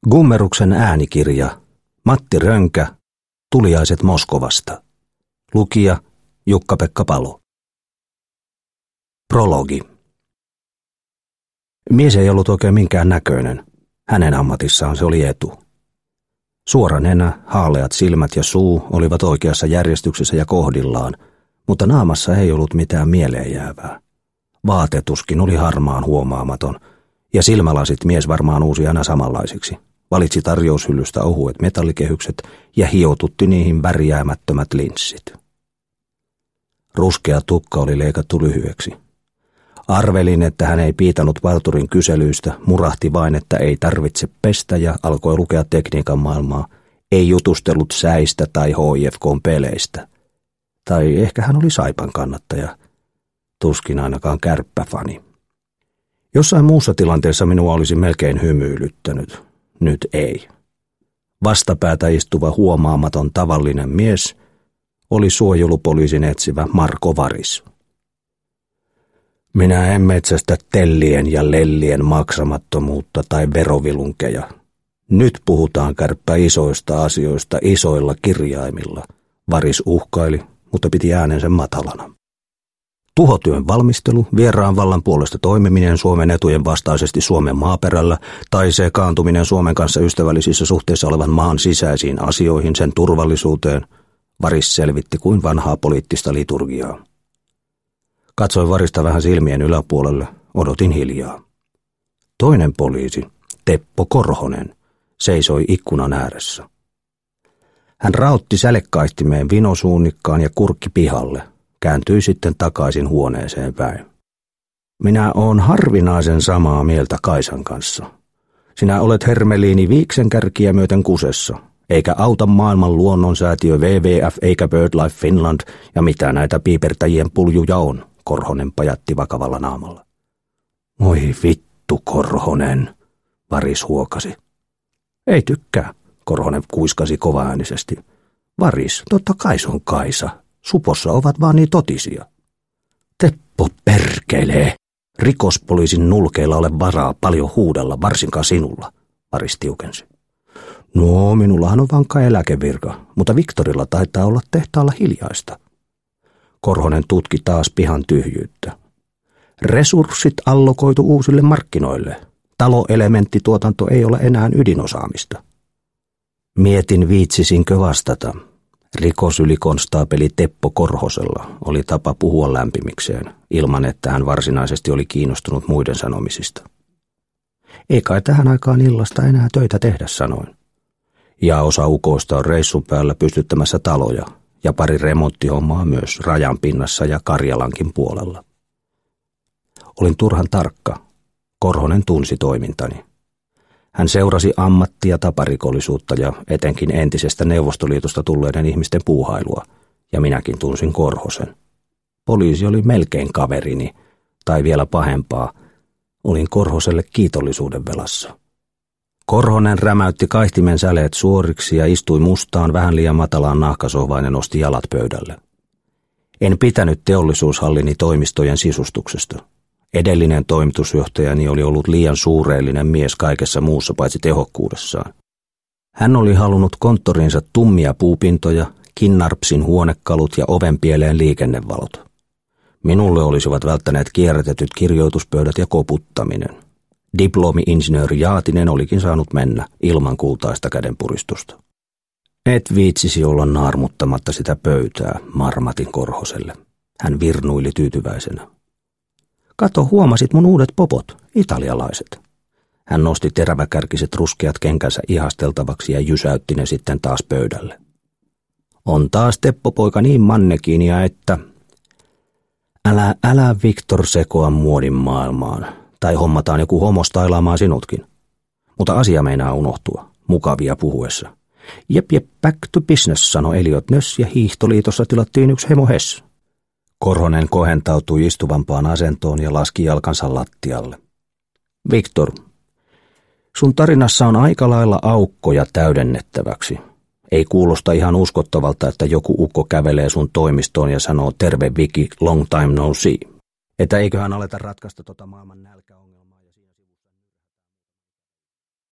Gummeruksen äänikirja, Matti Rönkä, Tuliaiset Moskovasta. Lukija Jukka-Pekka Palo. Prologi. Mies ei ollut oikein minkään näköinen. Hänen ammatissaan se oli etu. Suora nenä, haaleat silmät ja suu olivat oikeassa järjestyksessä ja kohdillaan, mutta naamassa ei ollut mitään mieleen jäävää. Vaatetuskin oli harmaan huomaamaton, ja silmälasit mies varmaan uusi aina samanlaisiksi. Valitsi tarjoushyllystä ohuet metallikehykset ja hiotutti niihin värjäämättömät linssit. Ruskea tukka oli leikattu lyhyeksi. Arvelin, että hän ei piitannut parturin kyselyistä, murahti vain, että ei tarvitse pestä ja alkoi lukea tekniikan maailmaa. Ei jutustellut säistä tai HIFK:n peleistä. Tai ehkä hän oli Saipan kannattaja. Tuskin ainakaan kärppäfani. Jossain muussa tilanteessa minua olisi melkein hymyilyttänyt. Nyt ei. Vastapäätä istuva huomaamaton tavallinen mies oli suojelupoliisin etsivä Marko Varis. Minä en metsästä tellien ja lellien maksamattomuutta tai verovilunkeja. Nyt puhutaan kärppä isoista asioista isoilla kirjaimilla. Varis uhkaili, mutta piti äänensä matalana. Tuhotyön valmistelu, vieraan vallan puolesta toimiminen Suomen etujen vastaisesti Suomen maaperällä tai sekaantuminen Suomen kanssa ystävällisissä suhteissa olevan maan sisäisiin asioihin, sen turvallisuuteen, Varis selvitti kuin vanhaa poliittista liturgiaa. Katsoin Varista vähän silmien yläpuolelle, odotin hiljaa. Toinen poliisi, Teppo Korhonen, seisoi ikkunan ääressä. Hän raotti sälekkaistimeen vinosuunnikkaan ja kurkki pihalle. Kääntyi sitten takaisin huoneeseen päin. Minä oon harvinaisen samaa mieltä Kaisan kanssa. Sinä olet hermeliini viiksenkärkiä myöten kusessa, eikä auta maailman luonnonsäätiö WWF eikä BirdLife Finland ja mitä näitä piipertäjien puljuja on, Korhonen pajatti vakavalla naamalla. Oi vittu, Korhonen, Varis huokasi. Ei tykkää, Korhonen kuiskasi kovaäänisesti. Varis, totta kai se on Kaisa. Supossa ovat vaan niin totisia. Teppo perkelee. Rikospoliisin nulkeilla ole varaa paljon huudella, varsinkaan sinulla, Varis tiukensi. No, minullahan on vankka eläkevirka, mutta Viktorilla taitaa olla tehtaalla hiljaista. Korhonen tutki taas pihan tyhjyyttä. Resurssit allokoitu uusille markkinoille. Taloelementtituotanto ei ole enää ydinosaamista. Mietin, viitsisinkö vastata. Rikosylikonstaapeli Teppo Korhosella oli tapa puhua lämpimikseen, ilman että hän varsinaisesti oli kiinnostunut muiden sanomisista. Ei kai tähän aikaan illasta enää töitä tehdä, sanoin. Ja osa ukoista on reissun päällä pystyttämässä taloja, ja pari remonttihommaa myös rajan pinnassa ja Karjalankin puolella. Olin turhan tarkka. Korhonen tunsi toimintani. Hän seurasi ammatti- ja taparikollisuutta ja etenkin entisestä Neuvostoliitosta tulleiden ihmisten puuhailua, ja minäkin tunsin Korhosen. Poliisi oli melkein kaverini, tai vielä pahempaa, olin Korhoselle kiitollisuuden velassa. Korhonen rämäytti kaihtimen säleet suoriksi ja istui mustaan vähän liian matalaan nahkasohvaan ja nosti jalat pöydälle. En pitänyt teollisuushallini toimistojen sisustuksesta. Edellinen toimitusjohtajani oli ollut liian suureellinen mies kaikessa muussa paitsi tehokkuudessaan. Hän oli halunnut konttoriinsa tummia puupintoja, Kinnarpsin huonekalut ja ovenpieleen liikennevalot. Minulle olisivat välttäneet kierrätetyt kirjoituspöydät ja koputtaminen. Diplomi-insinööri Jaatinen olikin saanut mennä ilman kultaista kädenpuristusta. Et viitsisi olla naarmuttamatta sitä pöytää, marmatin Korhoselle. Hän virnuili tyytyväisenä. Kato, huomasit mun uudet popot, italialaiset. Hän nosti teräväkärkiset ruskeat kenkänsä ihasteltavaksi ja jysäytti ne sitten taas pöydälle. On taas Teppo-poika niin mannekiinia, että... Älä Viktor sekoa muodin maailmaan, tai hommataan joku homo stailaamaan sinutkin. Mutta asia meinaa unohtua, mukavia puhuessa. Jep, back to business, sanoi Eliot Nöss ja Hiihtoliitossa tilattiin yksi hemo Hess. Korhonen kohentautui istuvampaan asentoon ja laski jalkansa lattialle. Viktor, sun tarinassa on aika lailla aukkoja täydennettäväksi. Ei kuulosta ihan uskottavalta, että joku ukko kävelee sun toimistoon ja sanoo terve Viki, long time no see. Että eiköhän aleta ratkaista tota maailman nälkäongelmaa.